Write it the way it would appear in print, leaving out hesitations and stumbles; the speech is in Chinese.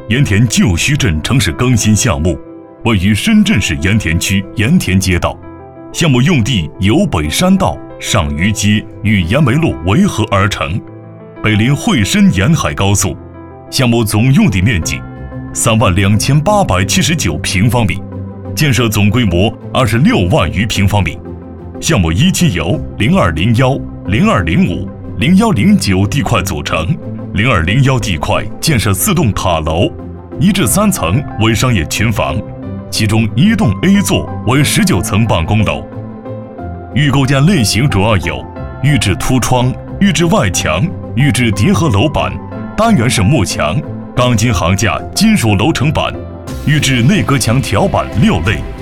盐田旧墟镇城市更新项目，位于深圳市盐田区盐田街道。项目用地由北山道、上虞街与盐煤路围合而成，北临惠深沿海高速。项目总用地面积32879平方米，建设总规模26万余平方米。项目一期由0201、0205、0109地块组成。0201地块建设4栋塔楼，1至3层为商业群房，其中1栋 A 座为19层办公楼。预构件类型主要有预制凸窗、预制外墙、预制叠合楼板、单元式幕墙、钢筋行架金属楼层板、预制内隔墙条板6类。